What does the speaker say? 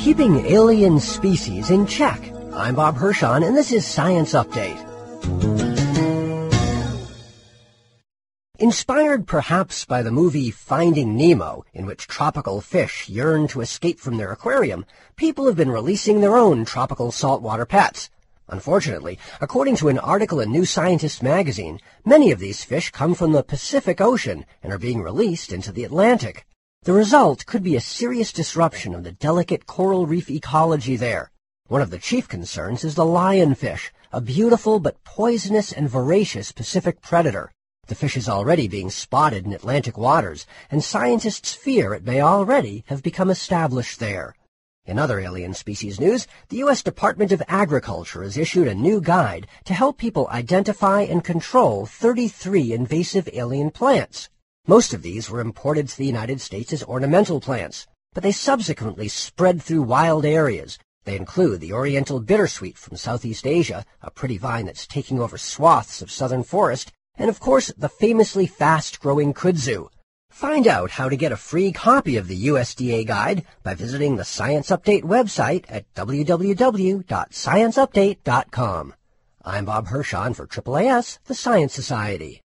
Keeping alien species in check. I'm Bob Hirschon, and this is Science Update. Inspired perhaps by the movie Finding Nemo, in which tropical fish yearn to escape from their aquarium, people have been releasing their own tropical saltwater pets. Unfortunately, according to an article in New Scientist magazine, many of these fish come from the Pacific Ocean and are being released into the Atlantic. The result could be a serious disruption of the delicate coral reef ecology there. One of the chief concerns is the lionfish, a beautiful but poisonous and voracious Pacific predator. The fish is already being spotted in Atlantic waters, and scientists fear it may already have become established there. In other alien species news, the U.S. Department of Agriculture has issued a new guide to help people identify and control 33 invasive alien plants. Most of these were imported to the United States as ornamental plants, but they subsequently spread through wild areas. They include the Oriental bittersweet from Southeast Asia, a pretty vine that's taking over swaths of southern forest, and of course the famously fast-growing kudzu. Find out how to get a free copy of the USDA guide by visiting the Science Update website at www.scienceupdate.com. I'm Bob Hirschon for AAAS, the Science Society.